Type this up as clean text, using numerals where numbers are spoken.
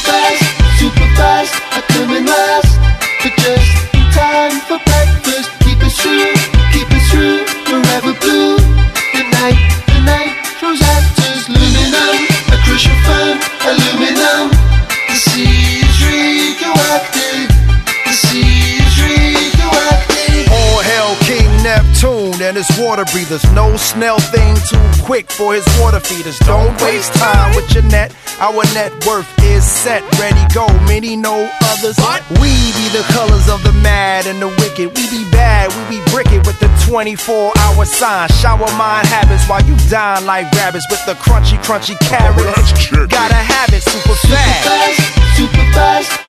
super fast. I come in last, but just in time for breakfast. Keep it true, forever blue. The night throws actors, aluminum, a crucial firm, aluminum. The sea is radioactive. The sea is radioactive. All hail King Neptune and his water breathers. No snail thing too quick for his water feeders. Don't waste time with your net. Our net worth is set, ready, go. Many know others. What? We be the colors of the mad and the wicked. We be bad, we be bricket with the 24-hour sign. Shower mind habits while you dine like rabbits with the crunchy carrots. That's chicken. Gotta have it super fast. Super fast.